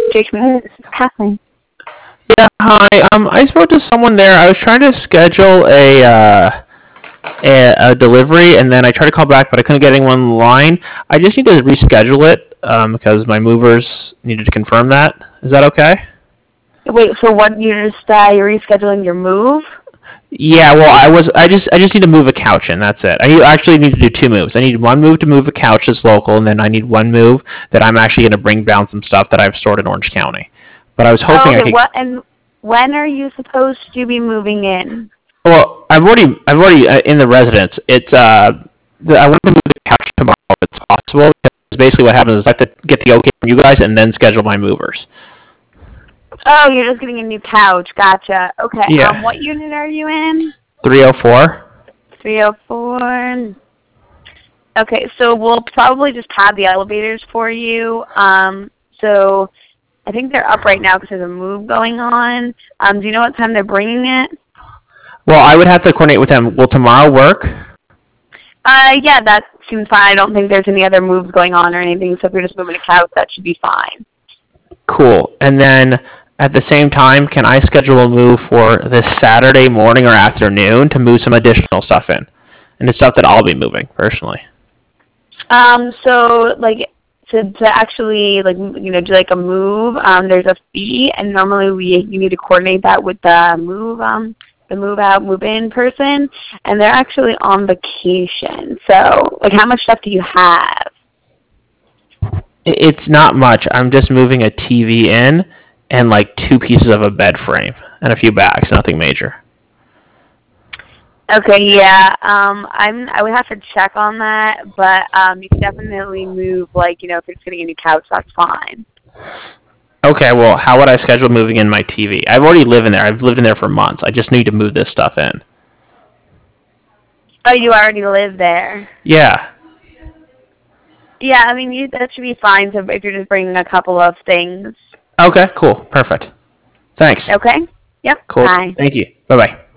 Jake, this is Kathleen. Yeah, hi. I spoke to someone there. I was trying to schedule a delivery, and then I tried to call back, but I couldn't get anyone on the line. I just need to reschedule it because my movers needed to confirm that. Is that okay? Wait, so what, you're rescheduling your move? Yeah, well, I just need to move a couch in. That's it. Actually need to do two moves. I need one move to move a couch that's local, and then I need one move that I'm actually going to bring down some stuff that I've stored in Orange County. But I was hoping I could. What, and when are you supposed to be moving in? Well, I've already in the residence. It's I want to move the couch tomorrow if it's possible. Because basically, what happens is I have to get the okay from you guys and then schedule my movers. Oh, you're just getting a new couch. Gotcha. Okay. Yeah. What unit are you in? 304. 304. Okay, so we'll probably just have the elevators for you. So I think they're up right now because there's a move going on. Do you know what time they're bringing it? Well, I would have to coordinate with them. Will tomorrow work? Yeah, that seems fine. I don't think there's any other moves going on or anything, so if you're just moving a couch, that should be fine. Cool. And then at the same time, can I schedule a move for this Saturday morning or afternoon to move some additional stuff in? And it's stuff that I'll be moving personally. So like to actually do like a move, there's a fee, and normally you need to coordinate that with the move out, move in person, and they're actually on vacation. So like, how much stuff do you have? It's not much. I'm just moving a TV in and like two pieces of a bed frame and a few bags. Nothing major. Okay, yeah. I would have to check on that, but you can definitely move. Like, if you're just getting a new couch, that's fine. Okay, well, how would I schedule moving in my TV? I've already lived in there. I've lived in there for months. I just need to move this stuff in. Oh, you already live there? Yeah. Yeah, I mean, that should be fine. So if you're just bringing a couple of things. Okay, cool. Perfect. Thanks. Okay. Yep. Cool. Bye. Thank you. Bye-bye.